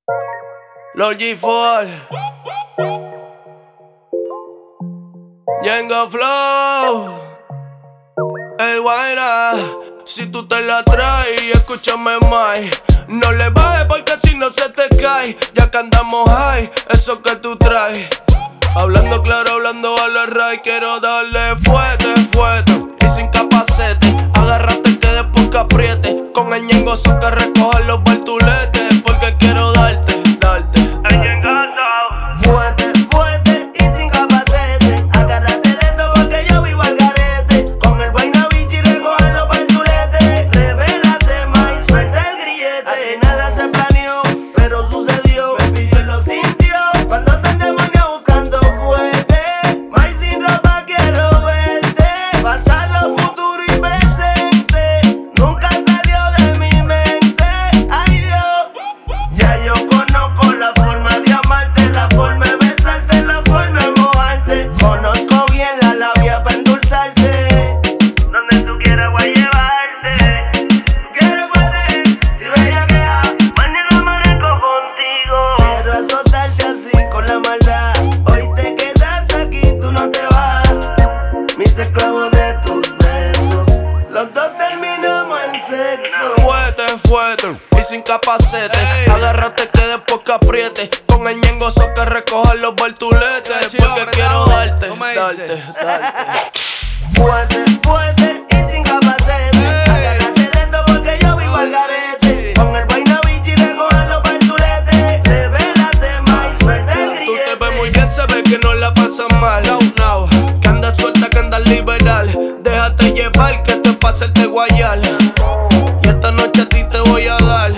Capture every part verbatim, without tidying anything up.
Los G cuatro, Yengo Flow, el Guayna. Si tú te la traes, escúchame más. No le bajes porque si no se te cae. Ya que andamos high, eso que tú traes. Hablando claro, hablando a la ray. Quiero darle fuerte, fuerte y sin capacete. Agárrate que después que apriete. Con el ñengoso que recoja los bartuletes. Porque quiero darte, darte, darte. Fuerte, fuerte y sin capacete. Agárrate de esto porque yo vivo al garete. Con el Guayna Beach y recoger los bartuletes. Revélate más y suelta el grillete. Aquí nada se planeó, pero sucedió. Me pidió y lo sintió. Cuando se endemonió buscando fuerte. Más sin ropa quiero verte. Pasado, futuro y presente. Nunca salió de mi mente. Ay Dios, ya yo conozco la forma de amarte, la forma de besarte, la forma de mojarte. Conozco bien la labia para endulzarte. Donde tú quieras voy a llevarte. Quiero verte, si bella queda, mañana amanezco contigo. Quiero azotarte así con la maldad. Hoy te quedas aquí, tú no te vas. Mis esclavos de tus besos, los dos terminamos en sexo. Fuerte, fuerte y sin capacete. Agárrate que después que apriete. Con el ñengoso que recoja los bartuletes. Porque quiero darte, darte, darte. Fuerte, fuerte y sin capacete. Agárrate de esto porque yo vivo al garete. Con el Guayna Beach y recoger los bartuletes. Revélate más y suelta el Tú te grillete. ves muy bien, se ve que no la pasas mal. No, no. Que andas suelta, que andas liberal. Déjate llevar que te pasa el de guayal. Y esta noche a ti te voy a dar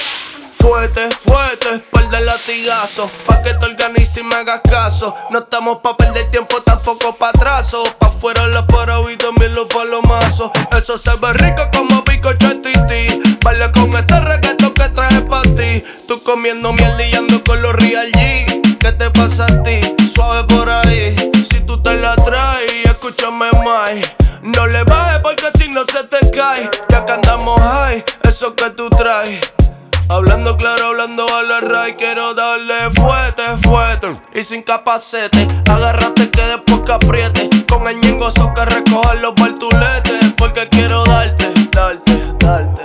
fuerte, fuerte, par de latigazos. Pa' que te organices y me hagas caso. No estamos pa' perder tiempo, tampoco pa' atraso. Pa' fuera los paros y también los palomazos. Eso se ve rico como bizcocho titi. Baila con este reggaetón que traje pa' ti. Tú comiendo miel y ando con los Real G. ¿Qué te pasa a ti? Suave por ahí. Si tú te la traes, escúchame más. No le bajes porque si no se te cae. Ya que andamos high, eso que tú traes. Hablando claro, hablando a la ray. Quiero darle fuerte, fuerte y sin capacete. Agárrate que después que apriete. Con el ñengoso que recoja los bartuletes. Porque quiero darte, darte, darte.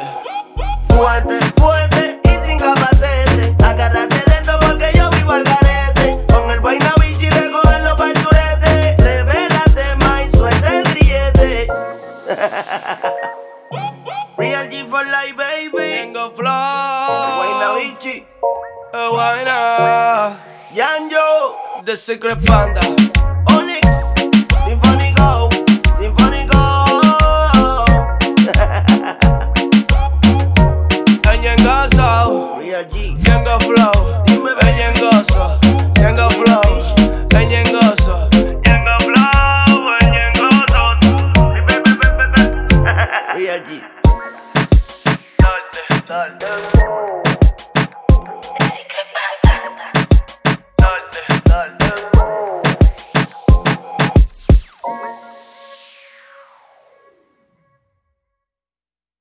Fuerte, fuerte y sin capacete. Agárrate de esto porque yo vivo al garete. Con el Guayna Beach y recoger los bartuletes. Revélate más y suelta el grillete. Real G for life, baby. Yengo Flow, Guayna Beach, el Guayna, Yanjo, The Secret Panda. Onyx.